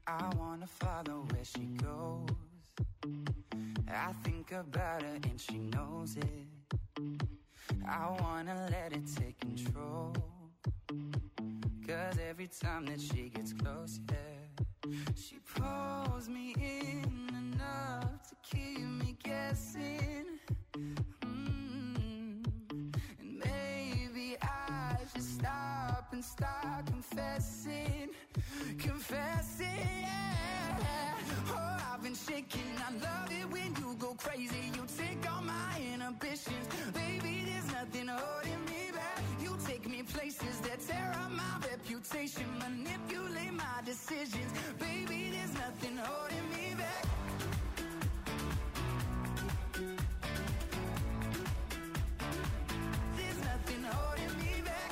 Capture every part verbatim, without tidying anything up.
I wanna follow where she goes. I think about her and she knows it. I wanna let it take control. Cause every time that she gets close, yeah, she pulls me in enough to keep me guessing. Mm-hmm. And maybe I should stop and start confessing. Confessing, yeah. Oh, I've been shaking. I love it when you go crazy. You take all my inhibitions. Baby, there's nothing holding me back. You take me places that tear up my reputation. Manipulate my decisions. Baby, there's nothing holding me back. There's nothing holding me back.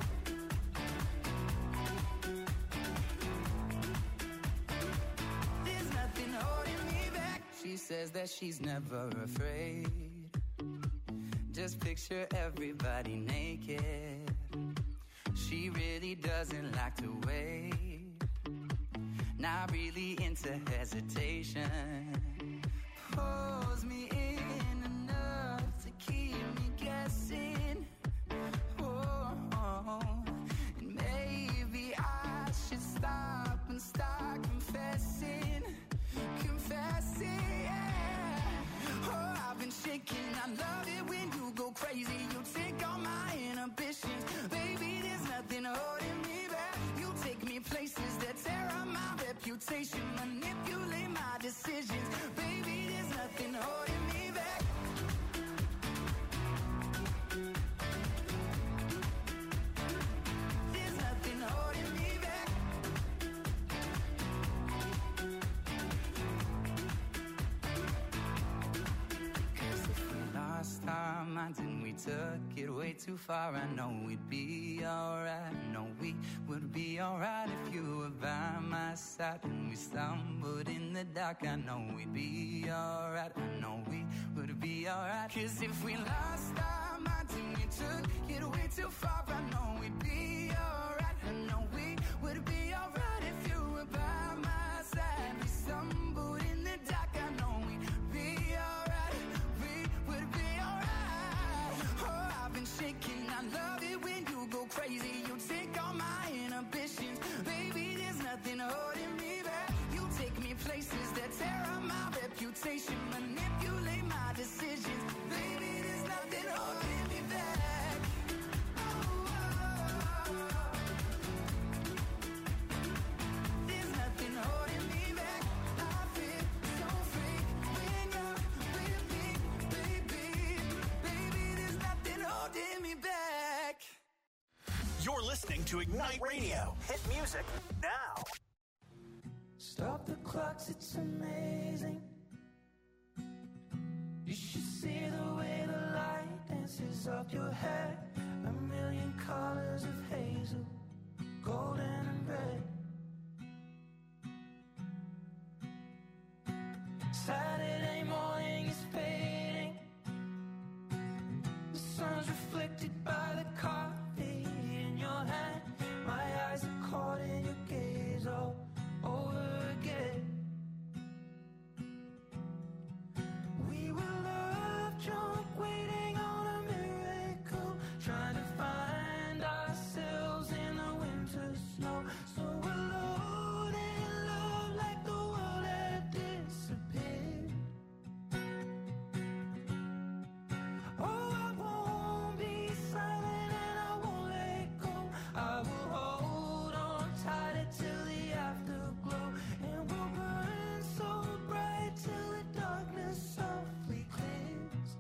There's nothing holding me back. She says that she's never afraid. Just picture everybody naked. She really doesn't like to wait. Not really into hesitation. Pulls me in enough to keep me guessing. Oh, oh. And maybe I should stop and start confessing. Confessing, yeah. Oh, I've been shaking. I love it when you go crazy. You take all my inhibitions. Baby, there's nothing holding me back. You take me places that tear up my reputation. Manipulate my decisions. Baby, there's nothing holding me back. There's nothing holding me back. Cause if we lost our minds and we took it way too far, I know we'd be alright. I know we would be alright if you were by my side. And we stumbled in the dark, I know we'd be alright. I know we would be alright. Cause if we lost our minds and we took it way too far, I know we'd be alright. I know we would be alright if you were by my side. We stumbled in the dark, I know we'd be alright. We would be alright. Oh, I've been shaking. I love it when you go crazy. You take all my inhibitions. Baby, there's nothing holding me back. You take me places that tear up my reputation. Manipulate my decisions. Baby, there's nothing holding me back. Oh, oh, oh. There's nothing holding me back. I feel so free when you're with me, baby. Baby, there's nothing holding me back. You're listening to Ignite Radio. Hit music now. Stop the clocks, it's amazing. You should see the way the light dances up your hair. A million colors of hazel, golden and red. Saturday morning is fading. The sun's reflected by the coffee in your hand. My eyes are caught in your gaze all over again. We were love drunk, waiting on a miracle, trying to find ourselves in the winter snow. So alone in love, like the world had disappeared. Oh, I won't be silent and I won't let go. I will hold on tighter till the afterglow, and we'll burn so bright till the darkness softly clears.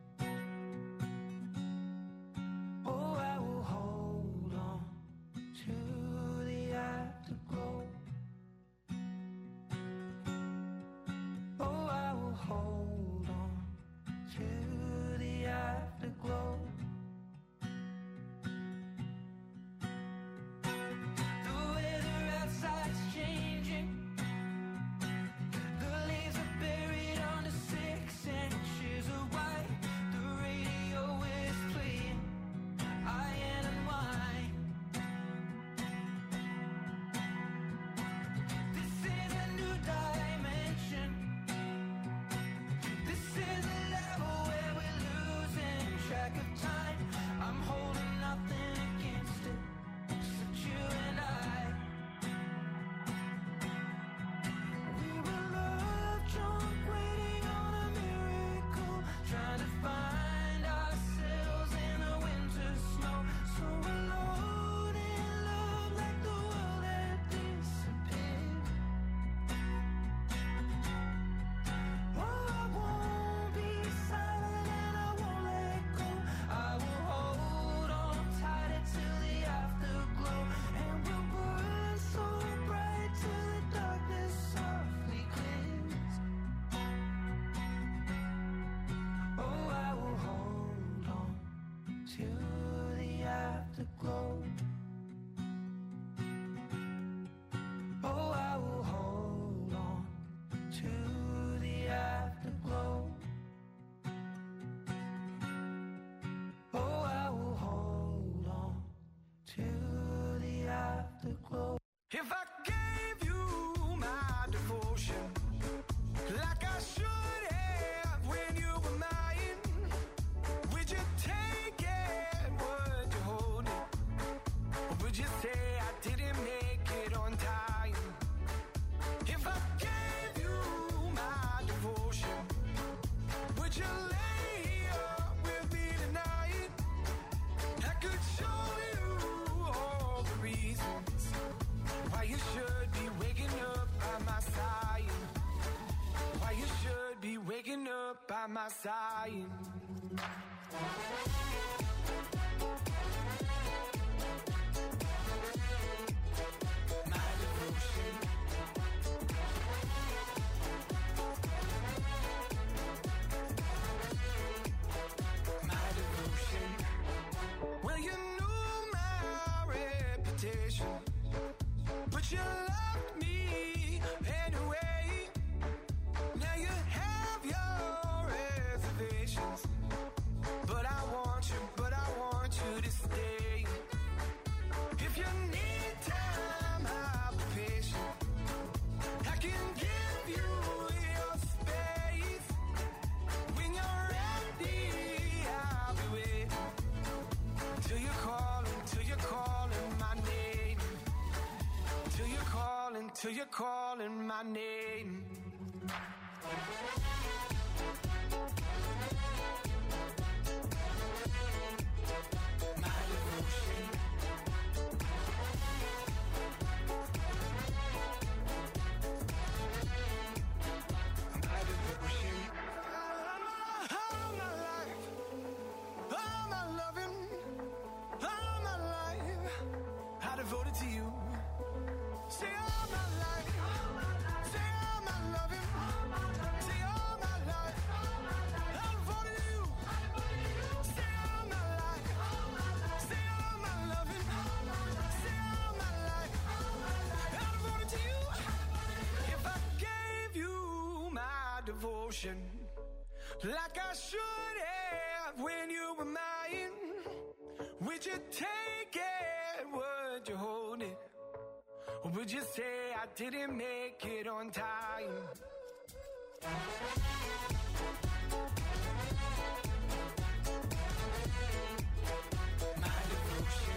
Oh, I will hold on to the afterglow. Oh, I will hold on to the afterglow. The weather outside's changing. The leaves are buried under six inches of white. The radio is playing Iron and Wine. This is my side. My devotion. My devotion. Well, you knew my reputation, but you loved me anyway. Now you have your reservations, but I want you, but I want you to stay. If you need time, I'll be patient. I can give you your space. When you're ready, I'll be waiting. Till you're calling, till you're calling my name. Till you're calling, till you're calling my name. My devotion. My devotion. All my life, all my loving, all my life, I devoted to you. Say all my life, say all my loving, say all my life, I devoted to you. Say all my life, say all my loving, say all my life, I devoted to you. If I gave you my devotion, like I should have when you were mine, would you take it, would you hold it? Or would you say I didn't make it on time? My devotion.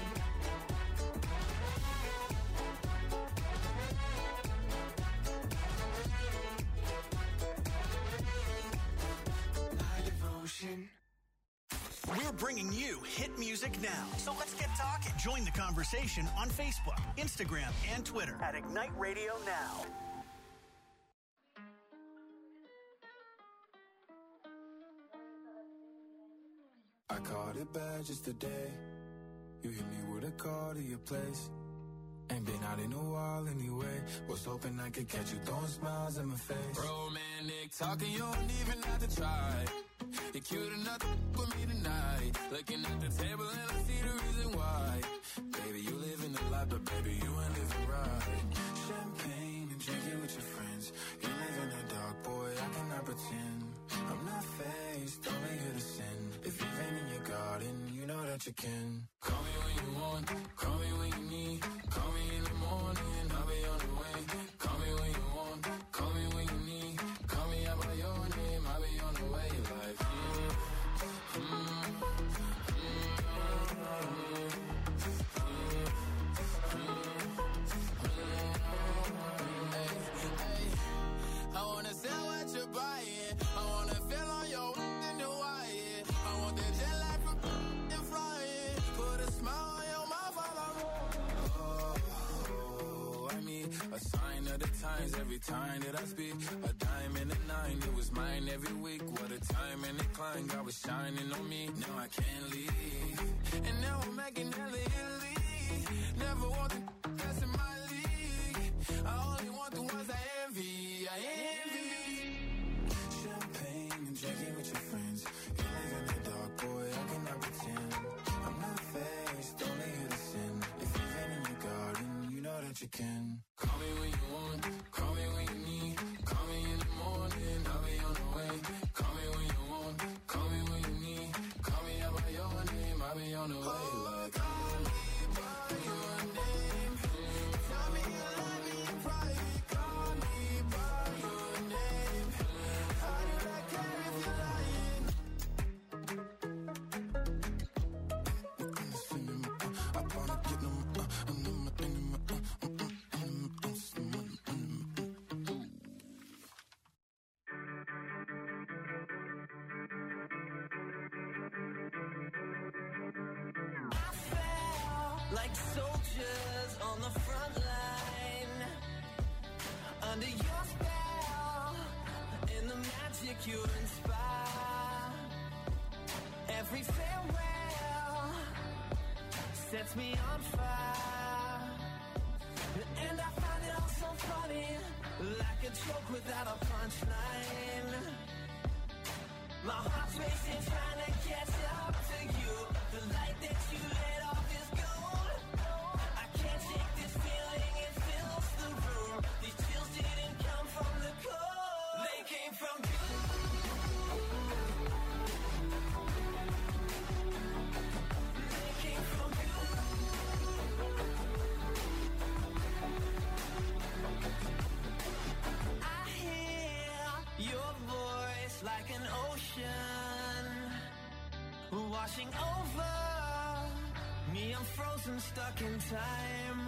My devotion. We're bringing you hit music now. So let's get talking. Join the conversation on Facebook, Instagram, and Twitter at Ignite Radio Now. I caught it bad just today. You hit me with a call to your place. Ain't been out in a while anyway. Was hoping I could catch you throwing smiles in my face. Romantic talking, you don't even have to try. You're cute enough to with me tonight. Looking at the table and I see the reason why. Baby, you live in the life, but baby, you ain't living right. Champagne and drinking with your friends. You live in the dark, boy, I cannot pretend. I'm not faced, only here to sin. If you've been in your garden, you know that you can. Call me when you want, call me when you need. Call me in the morning, I'll be on the way. Call me when you want, call me when you need. Call me out by your name, I'll be on the way. Like, mm, mm, mm, I wanna sell what you're buying. I wanna feel on your and your wire. I want that jet lag from and flying. Put a smile on your mouth while I roll. Oh, I mean, a sign of the times every time that I speak. A dime and a nine, it was mine every week. What a time and a climb, God was shining on me. Now I can't leave. And now I'm making hella Italy. Never want the that's in my league. I only want the ones I envy. I envy. Champagne and drinking with your friends. You live in the dark, boy, I cannot pretend. I'm not faced, only here to sin. If you've been in your garden, you know that you can. Call me when you want, call me when you need. Call me in the morning, I'll be on the way. Call me when you want, call me when you need. Call me out by your name, I'll be on the way. Like, call me by your name. Tell me you love me in private. Call me by your name. How did I care if you're lying? I wanna get them, uh, and them, and them, uh, like soldiers on the front line, under your spell, in the match manicure and spa. Every farewell sets me on fire, and I find it all so funny, like a joke without a punchline. My heart's racing, trying to catch up to you. The light that you lit off is gold. I can't shake this feeling, it fills the room. These chills didn't come from the cold, they came from you. They came from you. I hear your voice like an ocean washing over me. I'm frozen, stuck in time,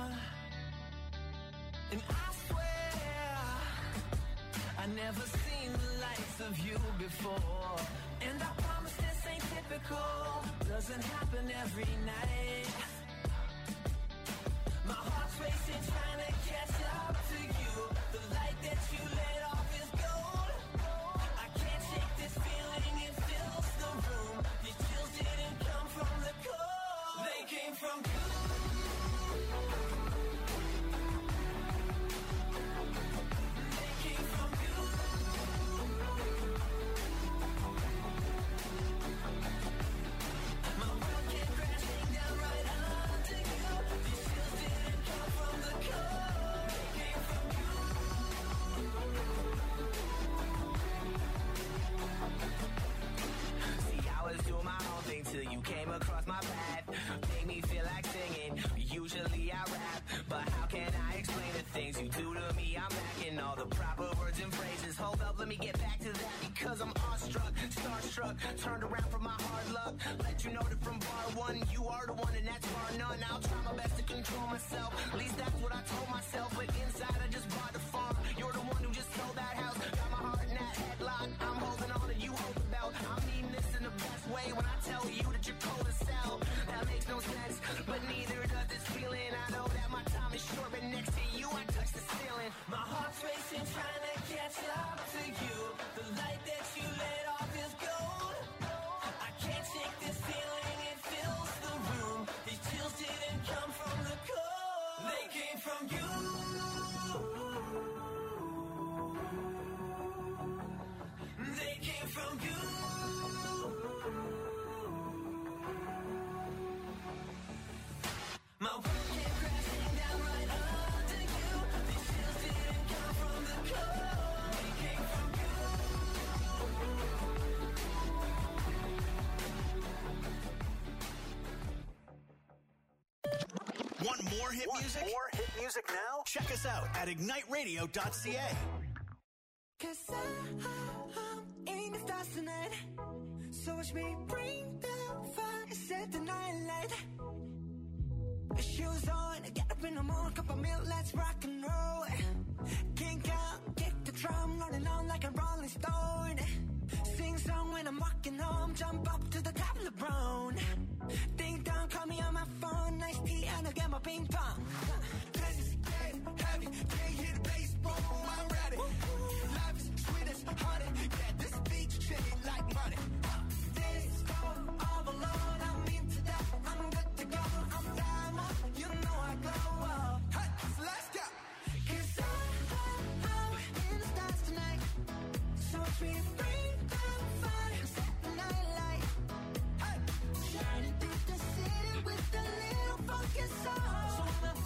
and I swear I never seen the likes of you before. And I promise this ain't typical, doesn't happen every night. My heart's racing, trying to catch up to you. The light that you lit off is gold. I can't shake this feeling, it fills the room. These chills didn't come from the cold, they came from you. They came from you. My world came crashing down right under you. These chills didn't come from the cold, they came from you. See, I was doing my own thing till you came across my path. Made me feel like singing. Usually I rap, but how can I explain the things you do to me? I'm lacking all the proper words and phrases. Hold up, let me get back to that, because I'm awestruck, starstruck, turned around from my hard luck. Let you know that from bar one, you are the one and that's bar none. I'll try my best to control myself, at least that's what I told myself. But inside I just bought the farm. You're the one who just sold that house. Got my heart in that headlock. I'm holding on and you hold the belt. I'm needing this in the best way when I tell you that you're cold as hell. That makes no sense, but neither does this feeling. I know that my time is short, but next to you I touch the ceiling. My heart's racing, trying to catch up to you. The light that you lit off is gold. I can't shake this feeling, it fills the room. These chills didn't come from the cold, they came from you. They came from you. My world came crashing down right under you. These chills didn't come from the cold, they came from you. Want more hit Want music? more hit music now? Check us out at ignite radio dot c a. Cause I, I'm in the stars tonight. So watch me bring the fire, set the night light. Shoes on, get up in the morning, cup of milk, let's rock and roll. Kink out, kick the drum, rolling on like a rolling stone. Sing song when I'm walking home, jump up to the top of the brown. Ding dong, call me on my phone, nice tea and I'll get my ping pong. This is dead heavy, can't hear the bass, boom, I'm ready. Life is sweet as honey, yeah, this beach chain like money. This go all alone, I'm into that, I'm good to go, I'm diamond, you know I glow up. Hey, so let's go. Cause I, I, I'm in the stars tonight. So watch me bring the fire, set the night light. Hey, shining through the city with a little funky soul. So when I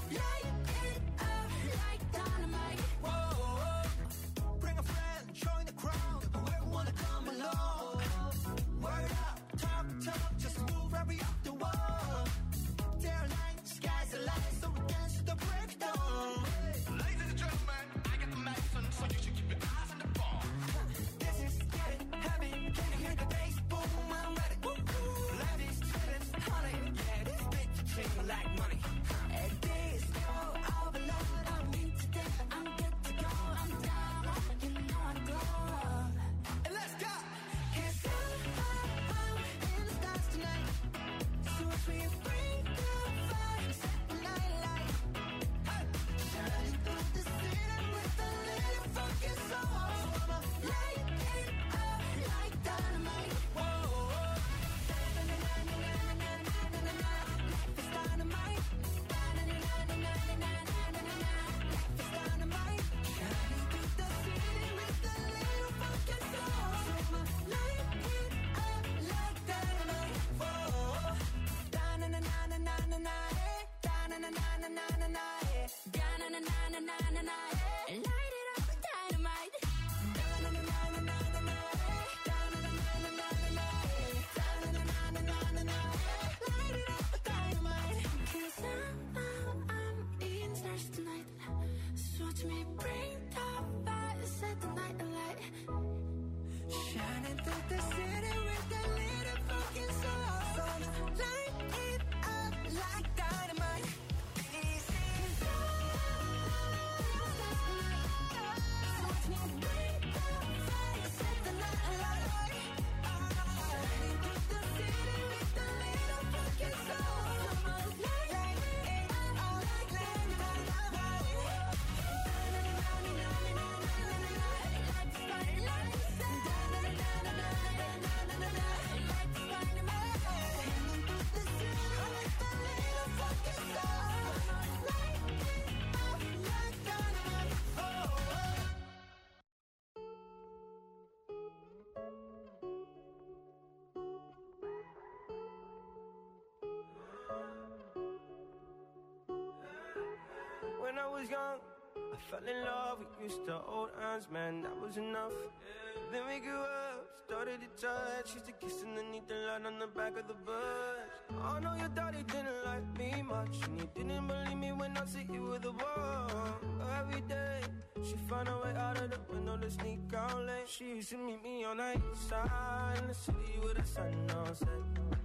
was young, I fell in love, we used to hold hands, man, that was enough. Then we grew up, started to touch, used to kiss underneath the light on the back of the bus. I know your daddy didn't like me much, and he didn't believe me when I said you were the one. Every day, she found a way out of the window to sneak out late. She used to meet me on the east side, in the city with the sun on set.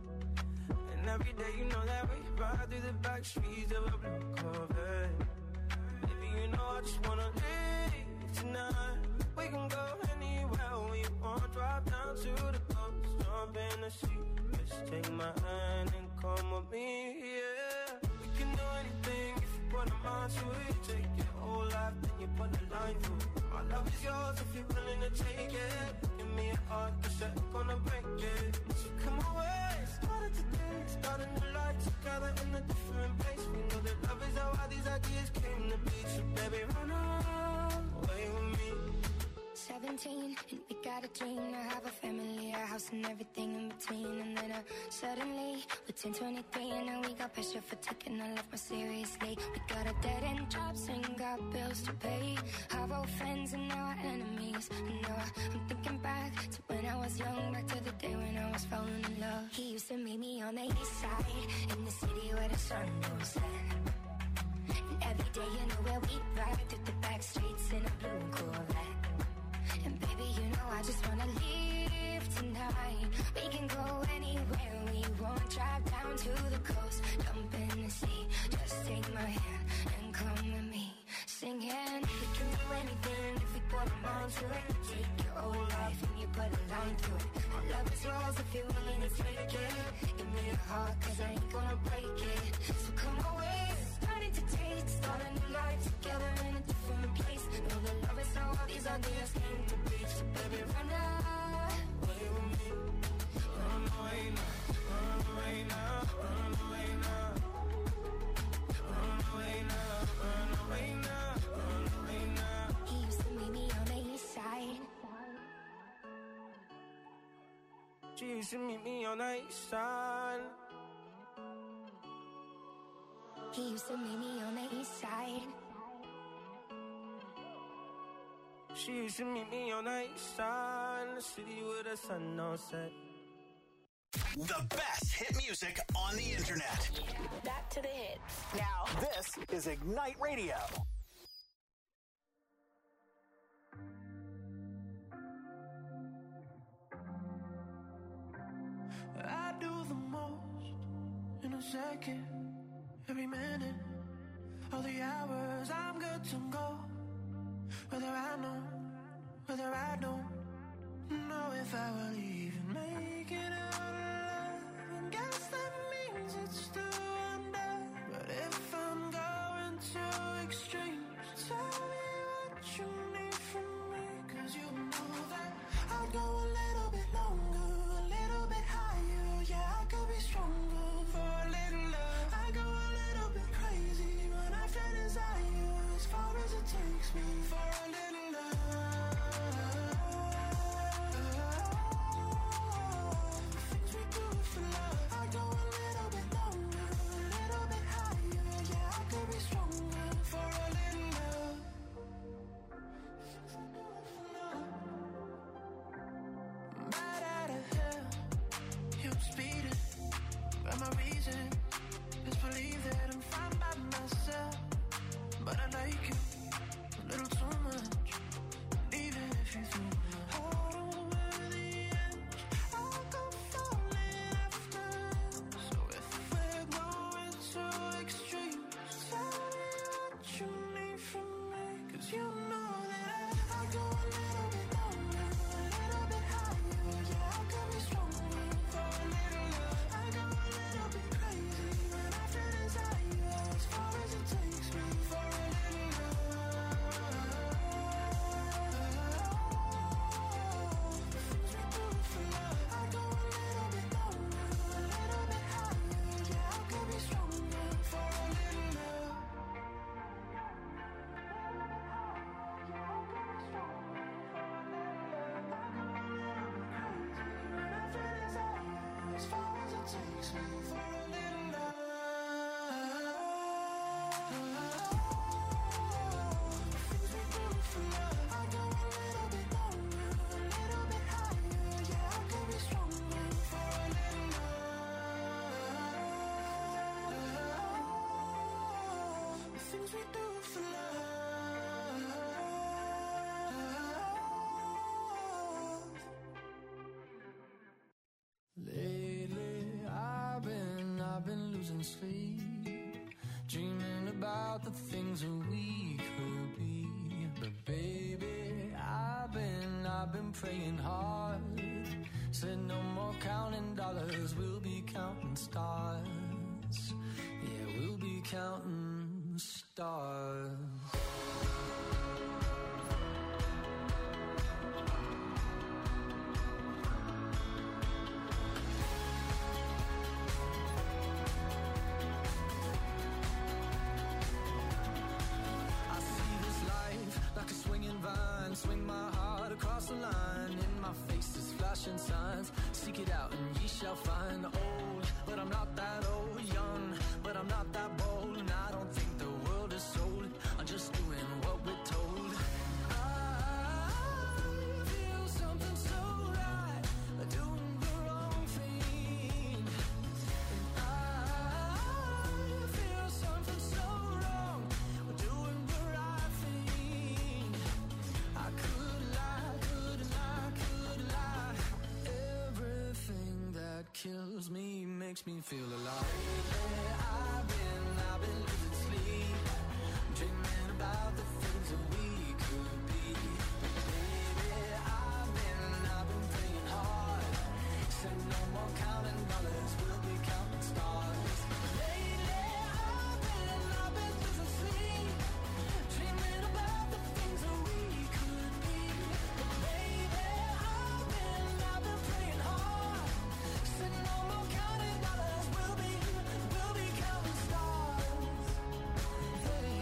And every day, you know that we ride through the back streets of a blue Corvette. Baby, you know I just wanna leave tonight. We can go anywhere we want. Drive down to the coast, jump in the sea. Just take my hand and come with me, yeah. We can do anything if you put a mind to it. Take your whole life, then you put a line through it. My love is yours if you're willing to take it. Give me a heart, cause I'm gonna break it. So come away, started today, start a new life together in a different place. We know that love is how all these ideas came to be. So baby, run away with me. Seventeen, and we got a dream to have a family, a house and everything in between. And then uh, suddenly, we're ten, twenty-three, and now we got pressure for taking our life more seriously. We got a dead-end jobs and got bills to pay. Our old friends and now our enemies. And now I'm thinking back to when I was young, back to the day when I was falling in love. He used to meet me on the east side, in the city where the sun goes set. And every day, you know where we ride through the back streets in a blue Corvette. And baby, you know I just wanna leave tonight. We can go anywhere we want. Drive down to the coast, jump in the sea. Just take my hand and come with me. Singing, we can do anything if we put our mind to it. Take your whole life and you put a line through it. My love is yours if you're willing to take it. Give me a heart, cause I ain't gonna break it. So come away, starting to taste. Start a new life together in a different place. Know that love is how all these ideas came to be. So baby, run away with me. Run away now, run away now, run away now. Run away now, run away now, run away now. He used to meet me on the east side. She used to meet me on the east side. He used to meet me on the east side. She used to meet me on the east side, in the city with the sun on set. The best hit music on the internet. Back to the hits. Now, this is Ignite Radio. I do the most in a second, every minute, all the hours I'm good to go. Whether I know, whether I don't know if I will even make it out alive. And guess that means it's still under. But if I'm going to extremes, tell me what you need from me. Cause you know that I'd go a little bit longer, a little bit higher. Yeah, I could be stronger for a little love. I go a little bit crazy when I feel desire, as far as it takes me for a little love. The things we do for love. I go a little bit longer, a we do for love. Lately, I've been, I've been losing sleep, dreaming about the things that we could be. But baby, I've been, I've been praying hard. Said no more counting dollars, we'll be counting stars. Yeah, we'll be counting stars. Like a swinging vine, swing my heart across the line. In my face is flashing signs. Seek it out and ye shall find. Old, but I'm not that old. Young, but I'm not that bold. And I don't think the world is sold. I'm just doing what we're told. I feel something so right, doing the wrong thing. And I feel something so wrong, doing the right thing. I could lie, could lie, could lie. Everything that kills me makes me feel alive. Lately, I've been, I've been losing sleep, dreaming about the things that we could be. Baby, I've been, I've been praying hard. Said no more counting dollars, we'll be counting stars. Lately, I've been, I've been losing sleep, dreaming about the things that we could be. Baby, I've been, I've been praying hard. Said no more counting dollars, we'll be, we'll be counting stars. Hey.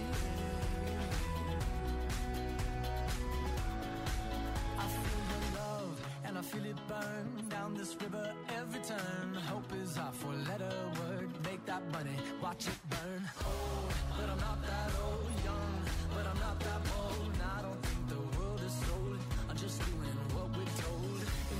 I feel your love and I feel it burn down this river every turn. Hope is our four-letter word. Make that money, watch it burn. Old, but I'm not that old. Young, but I'm not that bold. And I don't think the world is sold. I'm just doing what we're told. And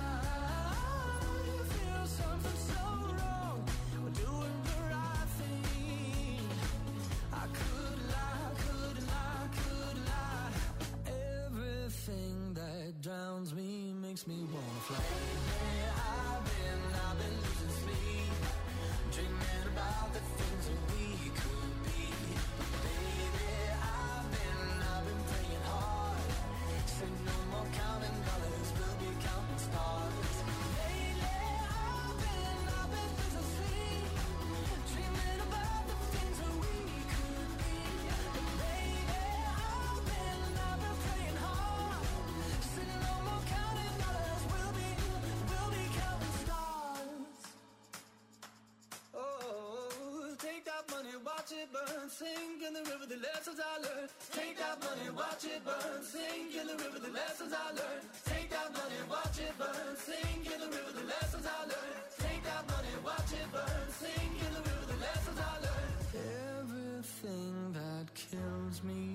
I feel something so wrong. We're doing the right thing. I could lie, could lie, could lie. Everything that drowns me makes me wanna fly. Lately, I've been, I've been losing sleep, dreaming about the things that we could be. Baby, I've been, I've been praying hard. Said no more counting dollars, we'll be counting stars. Lately, I've been, I've been losing sleep, dreaming about the things that we could be. Baby, I've been, I've been praying hard. Said no more counting dollars, we'll be, we'll be counting stars. Oh, take that money, watch it burn, sink in the river, the lessons I learned. Take that money, watch it burn, sink in the river, the lessons I learned. Take that money, watch it burn, sink in the river, the lessons I learned. Take that money, watch it burn, sink in the river, the lessons I learned. Everything that kills me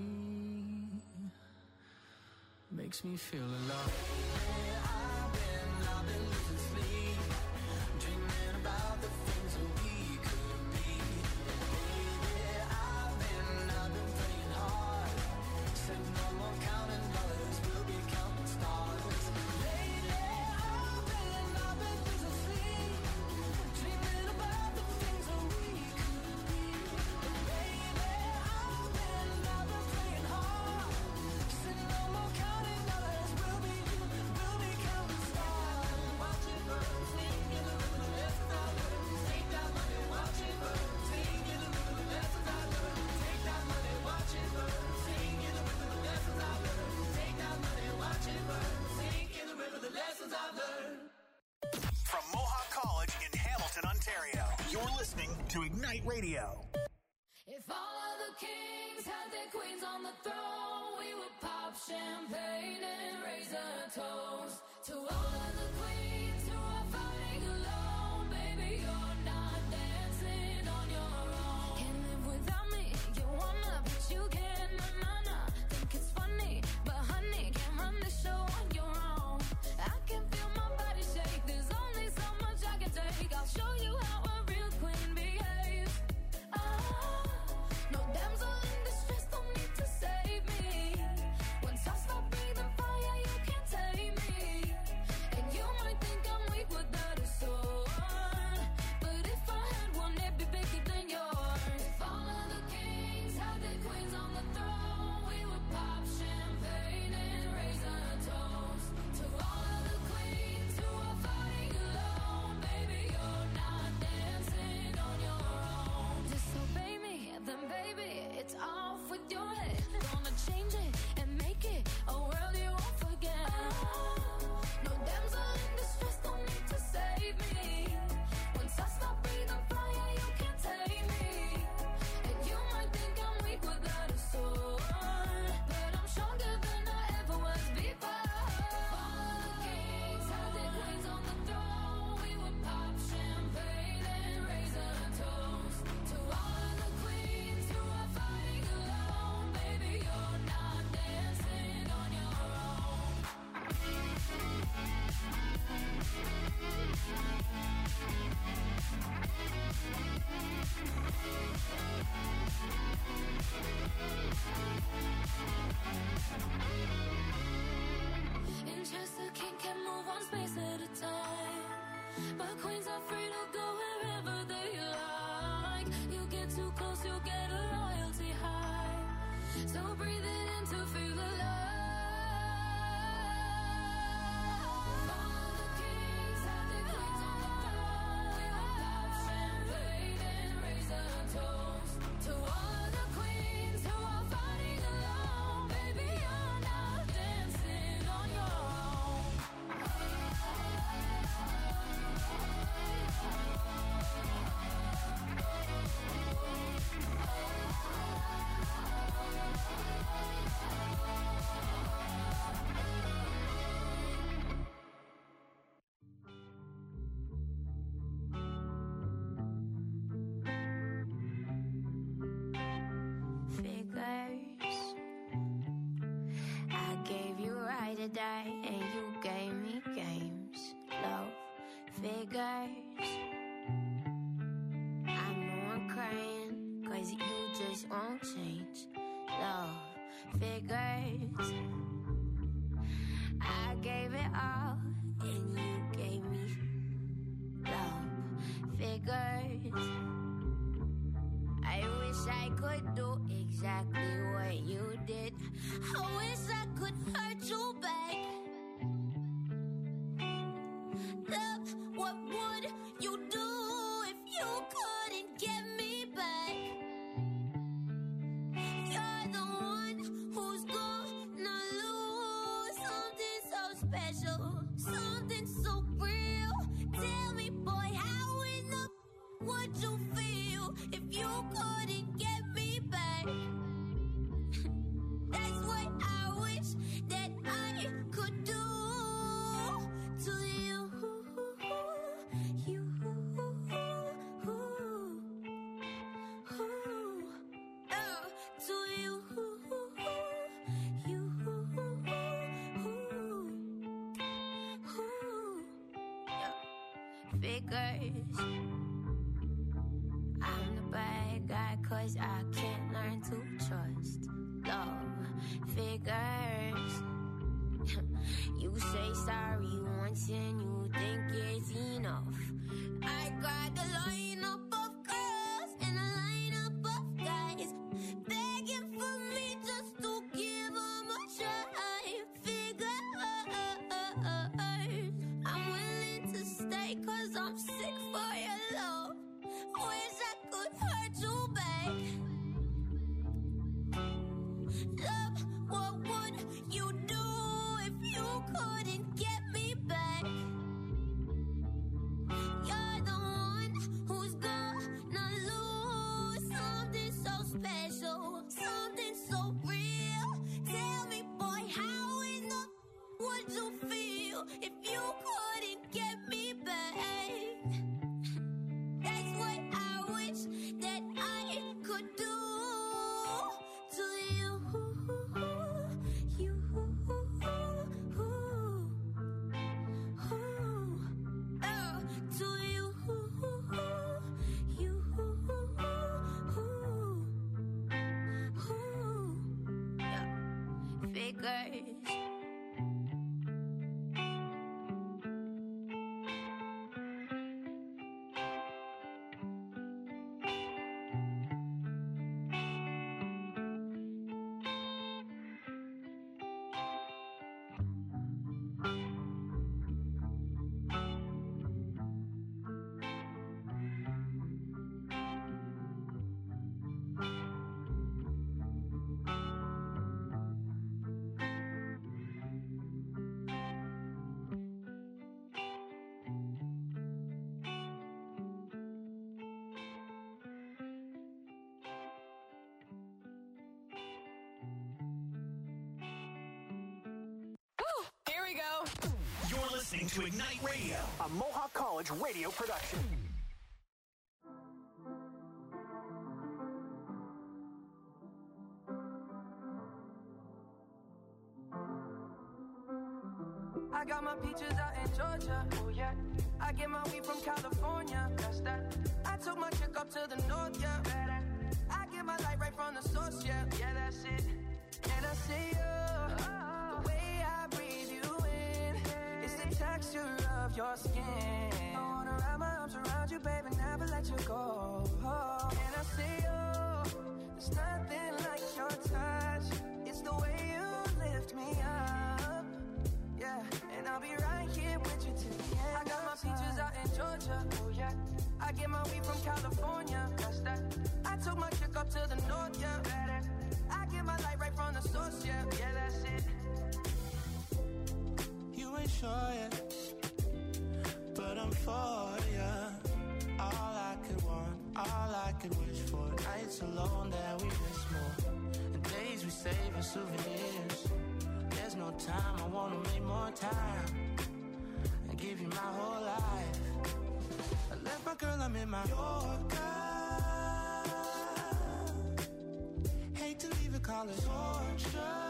makes me feel alive. Lately, I've been, I've been losing sleep, dreaming about the things that we could be. Baby, I've been, I've been praying hard. Said no more counting dollars, we'll be counting stars. Lately, I've been, I've been losing sleep, dreaming about the things that we could be. Baby, I've been, I've been praying hard. Said no more counting dollars, we'll be, we'll be counting stars. Watch it burn, sing in the river, the lessons I learned. Take that money, watch it burn, sing in the river, the lessons I learned. Take that money, watch it burn, sing in the river, the lessons I learned. Take that money, watch it burn, sing in the river, the lessons I learned. From Mohawk College in Hamilton, Ontario, you're listening to Ignite Radio. If all of the kings had their queens on the throne, we would pop champagne and raise a toast to all of the queens who are fighting alone. Baby, you're not dancing on your own. Can't live without me, you wanna, but you can't. Na na na, think it's funny, but honey, can't run the show on your own. I can feel my body shake. There's only so much I can take. I'll show you how a real queen behaves. Ah, no damsel in distress. So breathe it in to feel the love. All the kings had their queens on the throne. We would pop champagne and raise a toast to all of the queens who are fighting alone. Baby, you're not dancing on your own. Figures. I gave you right today, and you gave me games. Love figures. I know I'm crying, cause you just won't change. Love figures. I gave it all, and you gave me love figures. I wish I could do exactly what you did. I wish I could hurt you back. Love, what would you do if you couldn't get me back? You're the one who's gonna lose something so special, something so real. Tell me, boy, how in the would you feel if you couldn't get me back? That's what I wish that I could do to you. You. Oh, to you. You. Yeah. Figures. I'm the bad guy cause I can't learn to trust. Love figures. You say sorry once and you think it's enough. I got the lineup of girls and a lineup of guys begging for me just to give them a try. Figures. I'm willing to stay cause I'm sick for your love. Wish I could hurt you back. Love, what would you do if you couldn't get me back? You're the one who's gonna lose something so special, something so real. Tell me, boy, how in the would you feel if you couldn't get me back? That's what I wish that I could do to you. You. Oh, to you. You. Yeah. Figures. Here we go. You're listening to Ignite Radio, a Mohawk College radio production. I got my peaches out in Georgia, oh yeah. I get my weed from California, that's that. I took my chick up to the north, yeah. I get my light right from the source, yeah. Yeah, that's it. And I see you, the way I breathe you in, it's the texture of your skin. I wanna wrap my arms around you, baby, never let you go. And I see you, there's nothing like your touch. the way you lift me up. Yeah, and I'll be right here with you till the end. I got my peaches out in Georgia. Oh yeah. I get my weed from California. That's that. I took my chick up to the north. Yeah, better. I get my light right from the source. Yeah, yeah, that's it. You ain't sure yet, but I'm for ya. All I could want, all I could wish for. Nights alone that we miss more, and days we save as souvenirs. There's no time, I wanna make more time and give you my whole life. I left my girl, I'm in my Yorker. Hate to leave it, call it torture.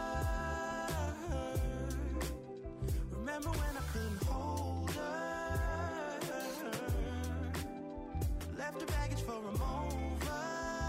Remember when I couldn't hold her? Left her baggage for a mover.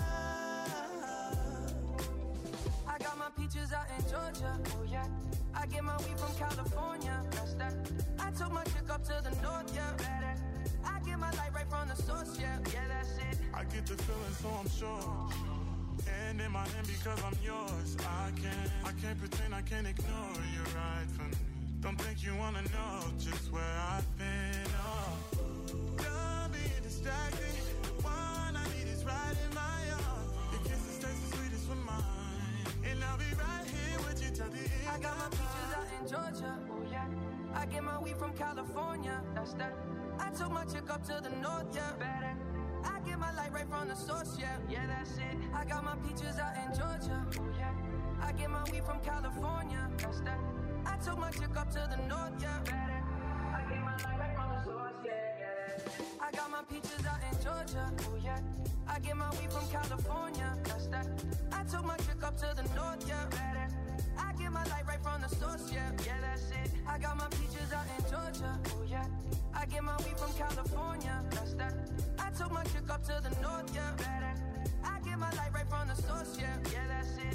I got my peaches out in Georgia. Oh yeah. I get my weed from California. That's that. I took my chick up to the north. Yeah, better. I get my light right from the source. Yeah, yeah, that's it. I get the feeling, so I'm sure. And in my hand because I'm yours. I can't, I can't pretend, I can't ignore you right from me. Don't think you wanna know just where I've been. Oh, don't be distracted. The one I need is right in my arms. Your kisses taste the sweetest with mine, and I'll be right here with you till the end. I got my peaches out in Georgia. Oh yeah. I get my weed from California. That's that. I took my chick up to the north. Yeah, better. I get my light right from the source. Yeah, yeah, that's it. I got my peaches out in Georgia. Oh yeah. I get my weed from California. That's that. I took my chick up to the north, yeah, better. I get my light right from the source, yeah, yeah. I got my peaches out in Georgia, oh yeah. I get my weed from California, that's that. I took my chick up to the north, yeah, better. I get my light right from the source, yeah, yeah, that's it. I got my peaches out in Georgia, oh yeah. I get my weed from California, that's that. I took my chick up to the north, yeah, better. I get my light right from the source, yeah, yeah, that's it.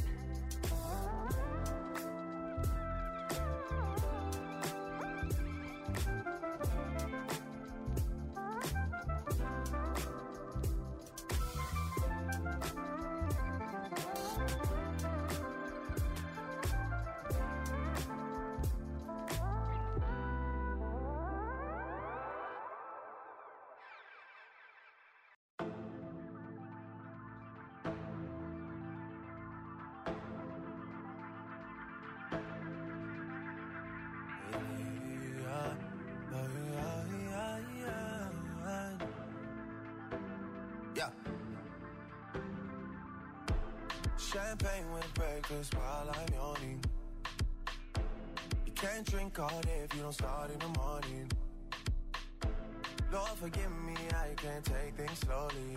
Champagne with breakfast while I'm yawning. You can't drink all day if you don't start in the morning. Lord forgive me, I can't take things slowly.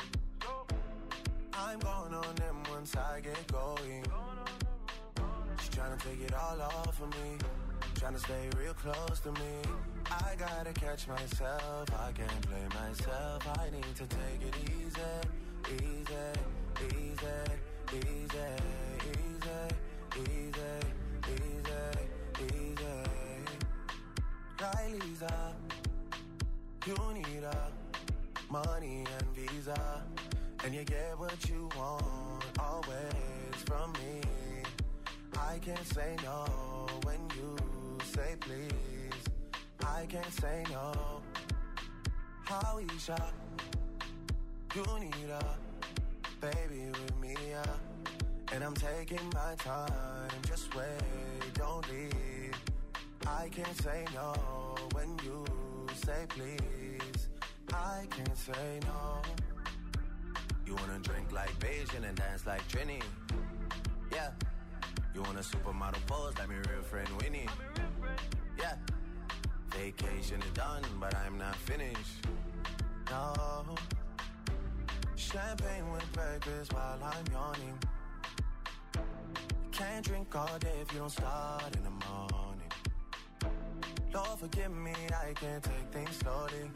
I'm going on them once I get going. She's trying to take it all off of me, trying to stay real close to me. I gotta catch myself, I can't blame myself. I need to take it easy, easy, easy. Easy, easy, easy, easy, easy. Kylie's up, you need up, money and visa, and you get what you want, always from me. I can't say no when you say please. I can't say no. Howeisha, you need up, baby with me, yeah. And I'm taking my time, just wait, don't leave. I can't say no when you say please. I can't say no. You wanna drink like Beijing and dance like Trini? Yeah. You want a supermodel pose like my real friend Winnie? Yeah. Vacation is done, but I'm not finished. No. Champagne with breakfast while I'm yawning. You can't drink all day if you don't start in the morning. Lord forgive me, I can't take things slowly.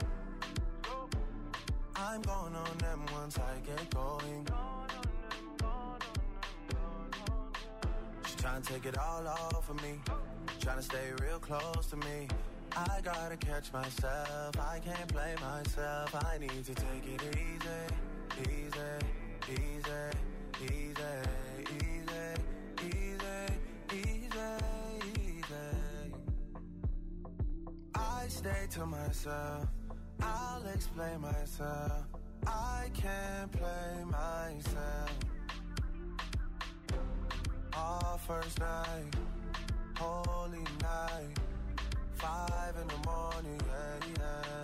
I'm going on them once I get going. She's trying to take it all off of me, trying to stay real close to me. I gotta catch myself, I can't blame myself. I need to take it easy, easy, easy, easy, easy, easy. stay to myself. I'll explain myself. I can't play myself. Our first night, holy night, five in the morning, yeah,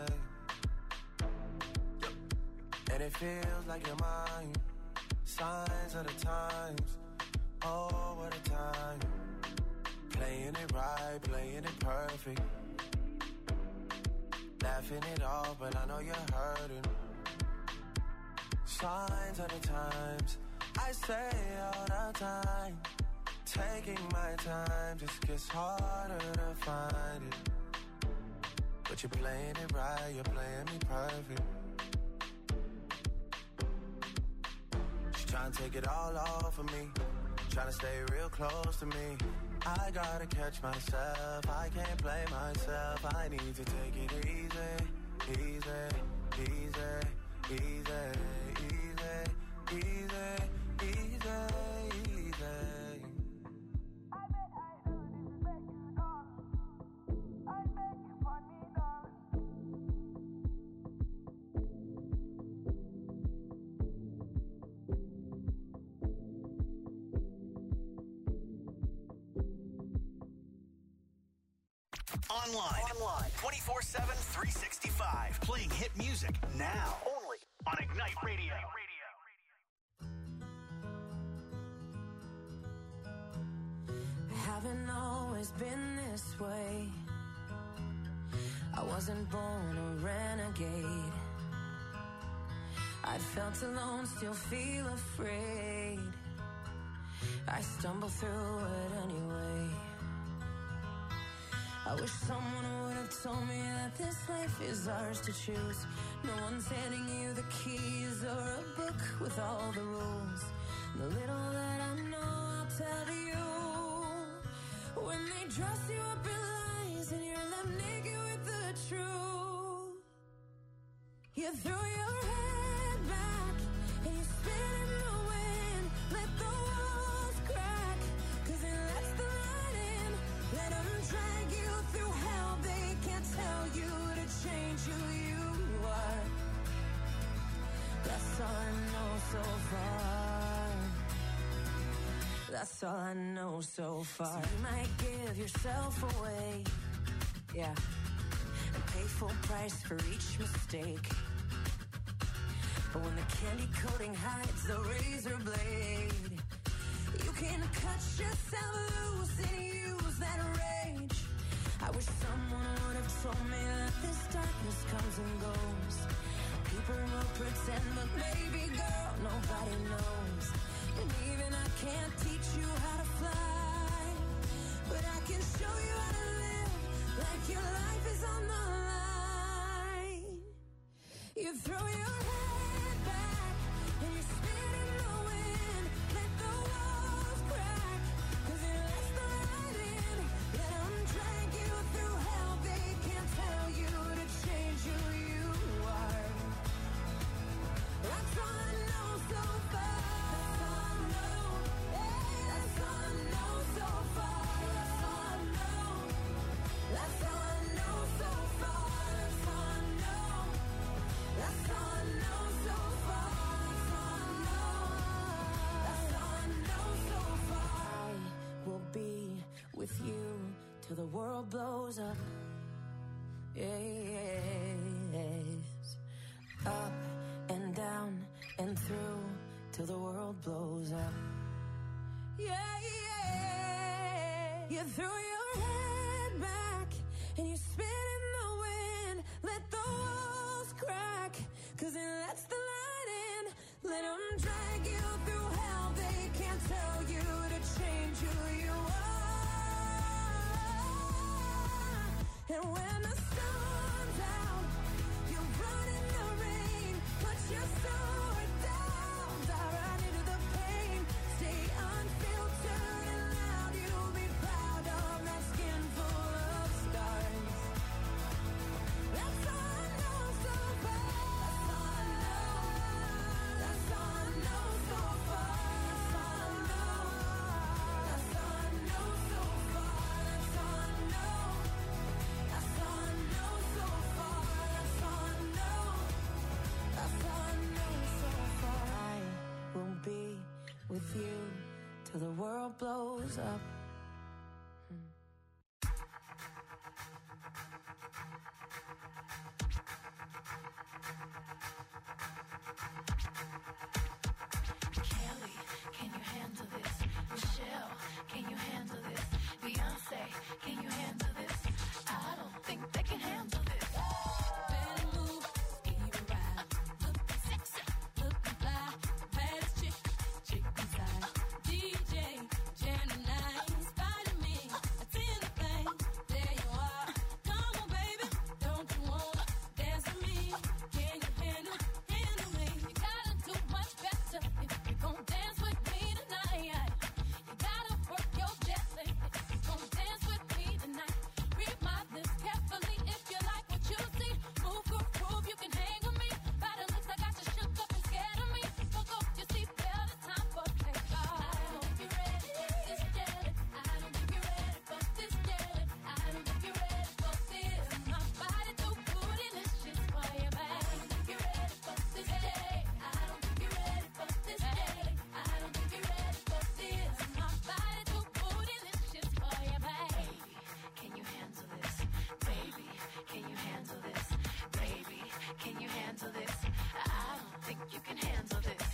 yeah. And it feels like you're mine. Signs of the times, oh, what a time. Playing it right, playing it perfect. Laughing it off, but I know you're hurting. Signs of the times, I say all the time. Taking my time just gets harder to find it. But you're playing it right, you're playing me perfect. She's trying to take it all off of me, trying to stay real close to me. I gotta catch myself, I can't play myself. I need to take it easy, easy, easy, easy, easy, easy, easy, easy. Online, Online. twenty-four seven, three sixty-five. Playing hit music now. Only on Ignite Radio. I haven't always been this way. I wasn't born a renegade. I felt alone, still feel afraid. I stumble through it anyway. I wish someone would have told me that this life is ours to choose. No one's handing you the keys or a book with all the rules. The little that I know, I'll tell you. When they dress you up in lies and you're left naked with the truth, you throw your head back and you spin in the wind. Let the walls crack, cause it lets the light in. Let them drag you through hell. They can't tell you to change who you are. That's all I know so far. That's all I know so far. So you might give yourself away, yeah, and pay full price for each mistake. But when the candy coating hides the razor blade, you can cut yourself loose and use that rage. I wish someone would have told me that this darkness comes and goes. People will pretend, but baby girl, nobody knows. And even I can't teach you how to fly, but I can show you how to live like your life is on the line. You throw your head back and you spin in the wind. Let the walls crack, cause it lets the light in. Let them drag you through hell. They can't tell you to change who you are. That's all I know so far. That's all I know so far. That's all I know. That's all I know so far. That's all I know. That's all I know so far. That's all I know. That's all I know so far. I will be with you till the world blows up. Yes. Up and down and through till the world blows up. Yeah, yeah. You throw your head back and you spin in the wind. Let the walls crack, cause it lets the light in. Let them drag you through hell. They can't tell you to change who you are. And when the sun's out, you run in the rain. Put your sword down, dive right into the pain. Stay unfiltered and loud. You'll be proud of that skin full of scars. That's all I know so far. That's all I know. That's all I know so far. That's all I know. That's all I know world blows up. Kelly, can you handle this? Michelle, can you handle this? Beyonce, can you handle this? I don't think they can handle this. Better move, even ride. Looking sexy, looking fly. Baddest chick, chick inside. D J, Gemini, inspiring me. Attend the thing, there you are. Come on, baby, don't you wanna dance with me? Can you handle, handle me? You gotta do much better if you gon' dance with me tonight. You gotta work your jelly if you gon' dance with me tonight. Read my lips carefully if you like what you see. Move, groove, prove you can hang with me. By the looks I got you shook up and scared of me. Fuck off your seatbelt, it's time for takeoff. I don't think you're ready for this jelly. I don't think you're ready for this jelly. I don't think you're ready for this. My body too bootylicious for you, babe. I don't think you're ready for this jelly. I don't think you're ready for this jelly. I don't think you're ready for this. My body too bootylicious for you, babe. Can you handle this? Baby, can you handle this? Baby, can you handle this? I don't think you can handle this.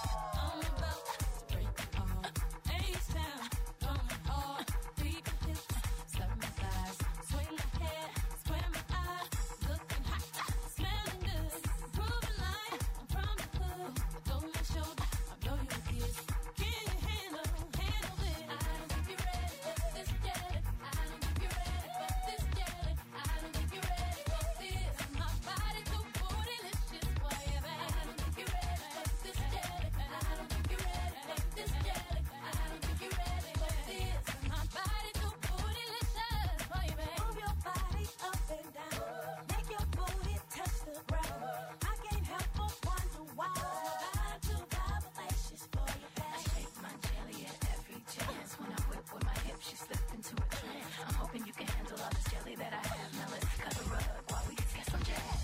I'm about to break it all. H-Town, going hard. Beat my hips, slap my thighs. Swing my hair, square my eyes. Looking hot, smelling good. Proving like I'm from the hood. Throw my shoulder, I know you a kiss. Can you handle, handle this? I don't think you're ready for this jelly. I don't think you're ready for this jelly. I don't think you're ready for this. My body too bootylicious for you, babe. I don't think you're ready for this jelly. I don't think you're ready for this jelly. I don't think you're ready for this. My body too bootylicious for you, babe. Move your body up and down. Make your booty touch the ground. I can't help but wonder why. My body too vivacious for you, babe. I shake my jelly at every chance. When I whip with my hips, she slip into a trance. I'm hoping you can handle all this jelly that I have. Now let's cut a rug while we get some jazz.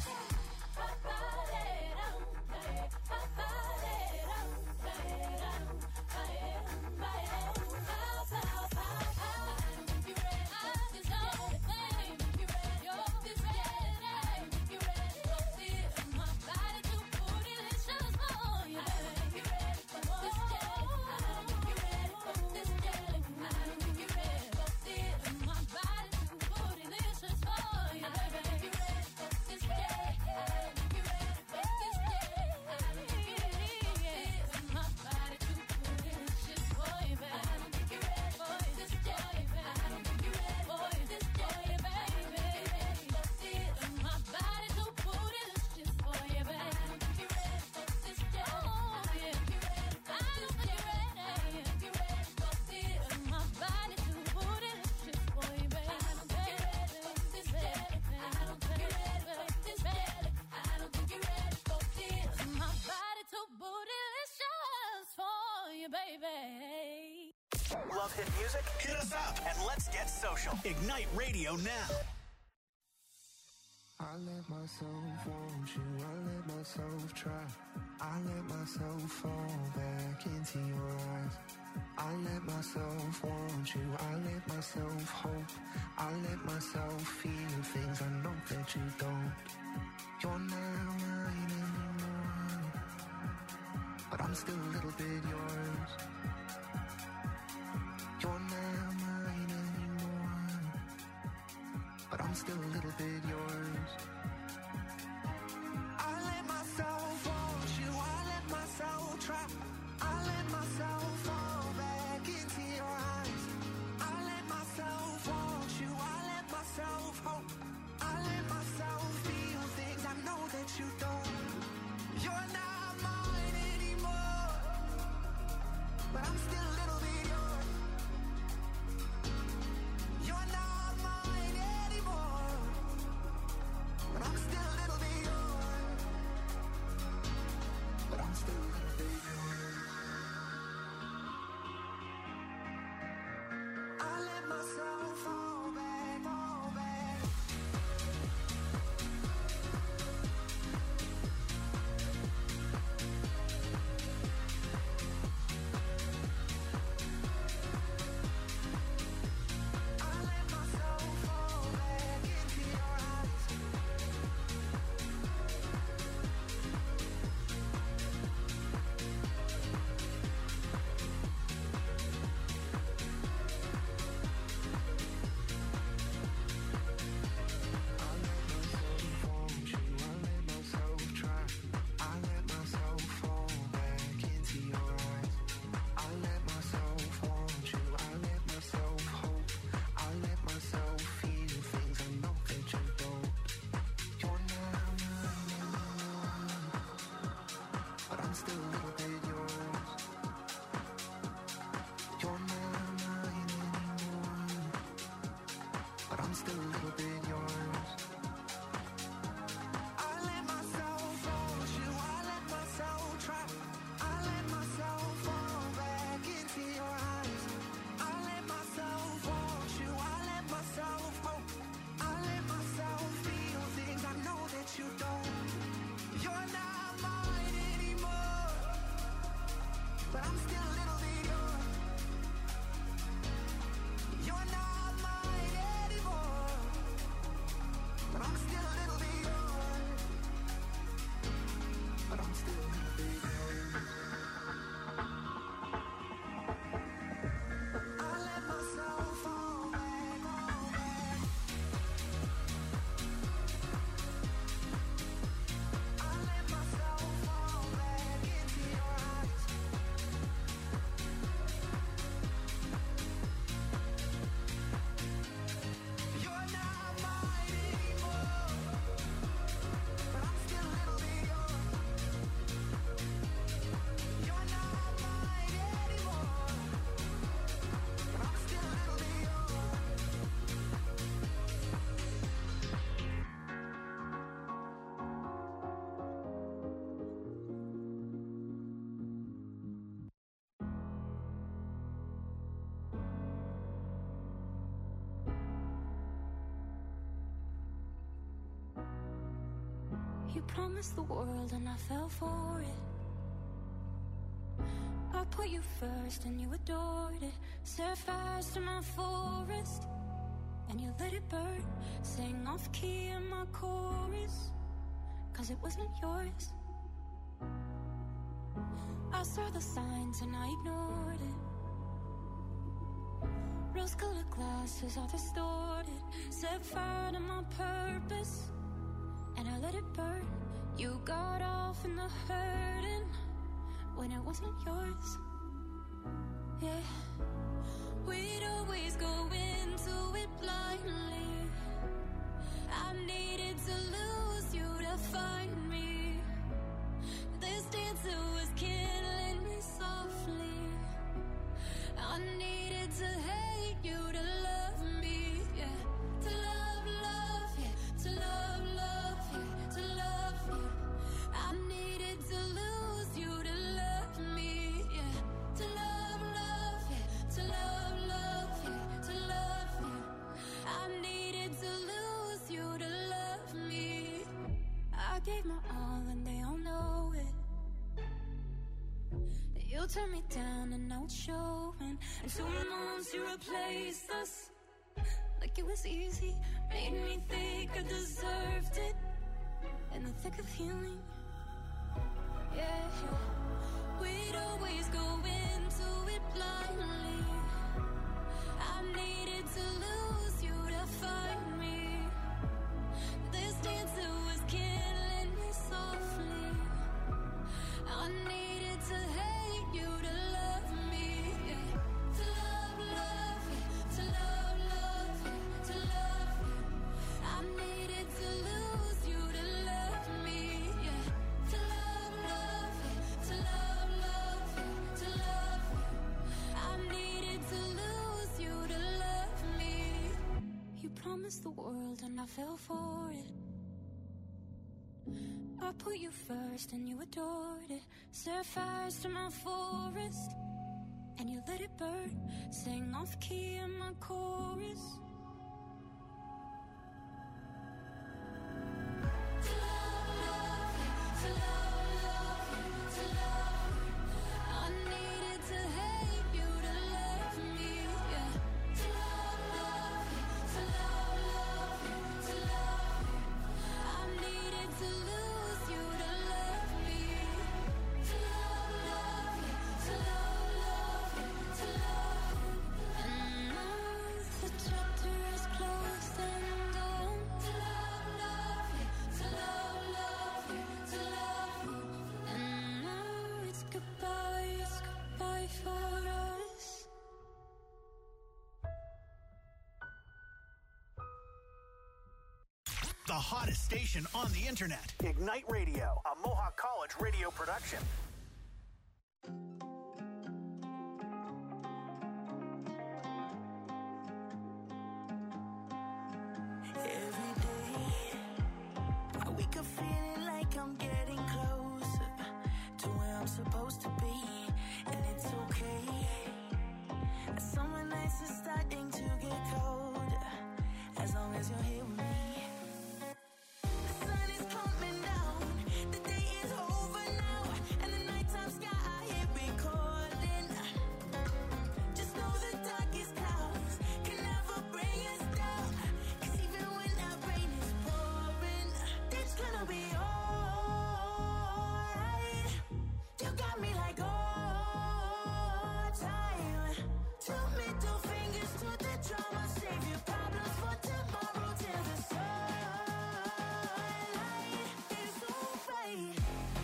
Love hit music? Hit us up and let's get social. Ignite Radio now. I let myself want you, I let myself try. I let myself fall back into your eyes. I let myself want you, I let myself hope. I let myself feel things I know that you don't. You're not mine anymore, but I'm still a little bit yours. You're not mine anymore, but I'm still a little bit yours. I let myself want you, I let myself try. I let myself fall back into your eyes. I let myself want you, I let myself hope. I let myself feel things I know that you don't. You're not mine anymore, but I'm still a little bit yours. You're not mine anymore, You promised the world and I fell for it. I put you first and you adored it. Set fires to my forest and you let it burn. Sang off key in my chorus, cause it wasn't yours. I saw the signs and I ignored it. Rose-colored glasses are distorted. Set fire to my purpose and I let it burn. You got off in the hurting when it wasn't yours. Yeah, we'd always go into it blindly. I needed to lose you to find me. This dancer was killing me softly. I needed to hate you to love me, yeah. To love, love, yeah. To love, love, yeah. To love you. I needed to lose you to love me, yeah. To love, love, yeah. To love, love, yeah. To love you. I needed to lose you to love me. I gave my all and they all know it. You turned me down and now it's showing. And two months you replaced us like it was easy. Made me think I deserved it in the thick of healing. Yeah, we'd always go into it blindly. I needed to lose you to find me. This dancer was killing me softly. I needed to hate you to love me, yeah. To love, love, yeah. To love, love, yeah. To love you. I needed to lose you to love me, yeah. To love, love, yeah. To love, love, yeah. To love you. I needed to lose you to love me. You promised the world and I fell for it. I put you first and you adored it. Set fires to my forest and you let it burn. Sang off key in my chorus. To love, love, yeah. To love, love, yeah. To love you. I needed to hate you to love me, yeah. To love, love, yeah. To love, love, yeah. To love you. I needed to lose you to love me. To love, love, yeah. To love, love, yeah. To love you. And now the chapter is closed and done. To love, love, yeah. To love, love, yeah. To love you. And now it's goodbye, it's goodbye for us. The hottest station on the internet. Ignite Radio, a Mohawk College radio production. Every day I wake up feeling like I'm getting closer to where I'm supposed to be, and it's okay. Summer nights are starting to get colder, as long as you're here with me. The sun is coming down, the day is over now, and the nighttime sky here recording. Just know the darkest clouds can never bring us down, 'cause even when that rain is pouring, it's gonna be alright. You got me like all time. Two middle fingers to the drama, save your problems for tomorrow till the sunlight is alright.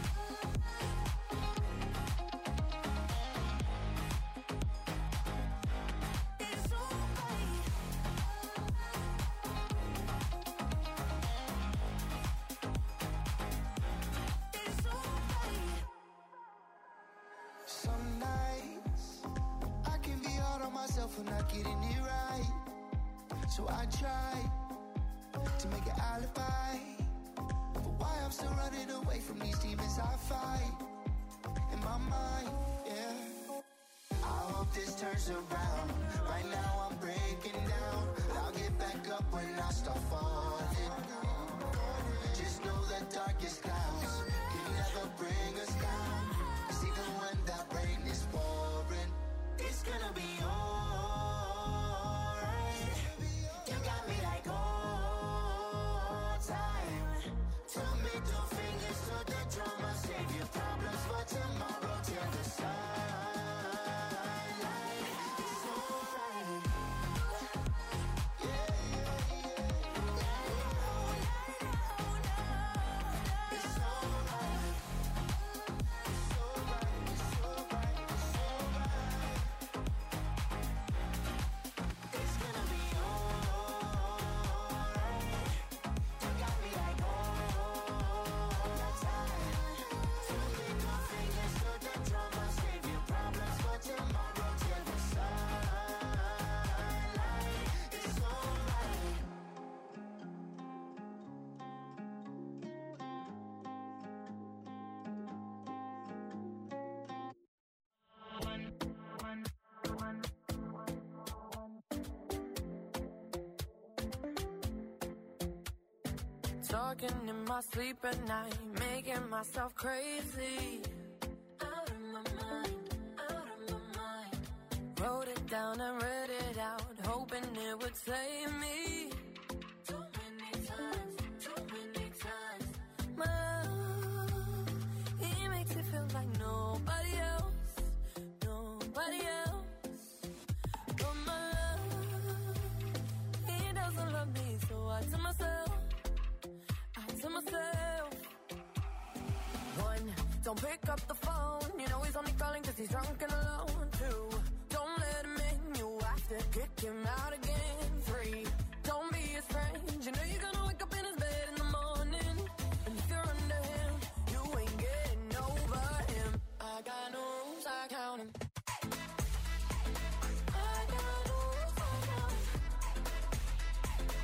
It's alright. It's alright. Some nights I can be hard on myself for not getting it right. So I try to make an alibi for why I'm still running away from these demons I fight in my mind, yeah. I hope this turns around. Right now I'm breaking down. I'll get back up when I start falling. Just know that the darkest clouds. Can you ever bring us down? 'Cause even when that rain is pouring, it's gonna be alright. You got me like all time. Two middle fingers to the drama. Save your problems for tomorrow till the sunlight. It's alright. Talking in my sleep at night, making myself crazy. Out of my mind, out of my mind. Wrote it down and read it out, hoping it would save me. Too many times, too many times. My love, he makes it feel like nobody else, nobody else. But my love, he doesn't love me, so I tell myself, to myself. One, don't pick up the